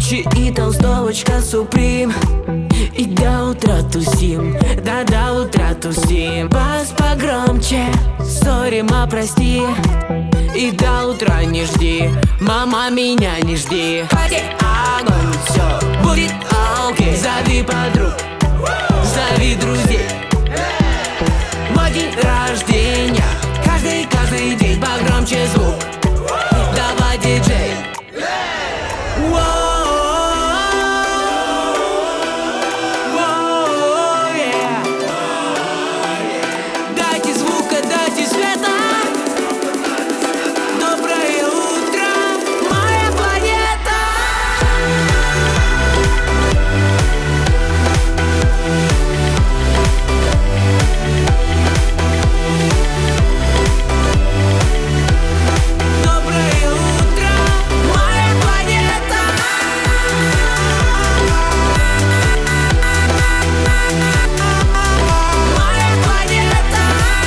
Гуччи и толстовочка Суприм. И до утра тусим, да до утра тусим. Бас погромче, сори, ма, прости. И до утра не жди, мама, меня не жди. Пати, огонь, все будет окей. Зови подруг, зови друзей. Мой день рождения, каждый день погромче звук. Давай, диджей. Дайте звука, дайте света. Доброе утро, моя планета. Доброе утро, моя планета. Моя планета.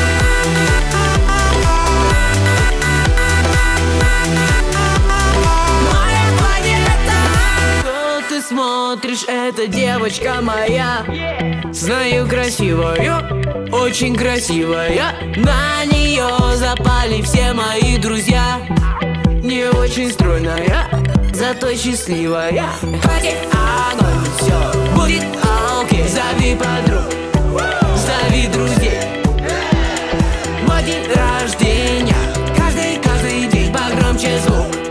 Моя планета. Что ты смотришь, это девочка моя. Знаю, красивая, очень красивая. На нее запали все мои друзья. Не очень стройная, зато счастливая. Пати, огонь, все будет окей. Зови подруг, зови друзей. Мой день рождения, каждый день погромче звук.